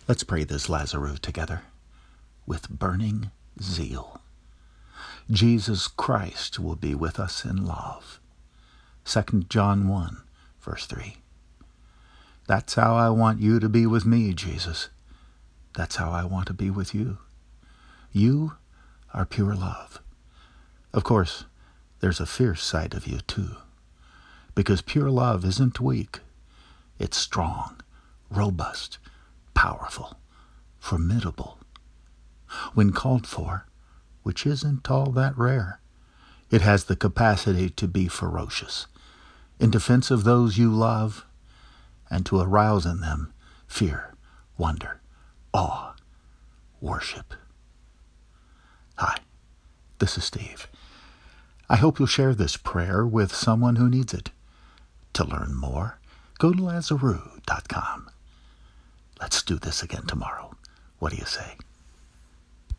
Let's pray this Lazarus together with burning zeal. Jesus Christ will be with us in love. 2 John 1, verse 3. That's how I want you to be with me, Jesus. That's how I want to be with you. You are pure love. Of course, there's a fierce side of you too, because pure love isn't weak. It's strong, robust, powerful, formidable. When called for, which isn't all that rare, it has the capacity to be ferocious, in defense of those you love, and to arouse in them fear, wonder, awe, worship. Hi, this is Steve. I hope you'll share this prayer with someone who needs it. To learn more, go to Lazarus.com. Let's do this again tomorrow. What do you say?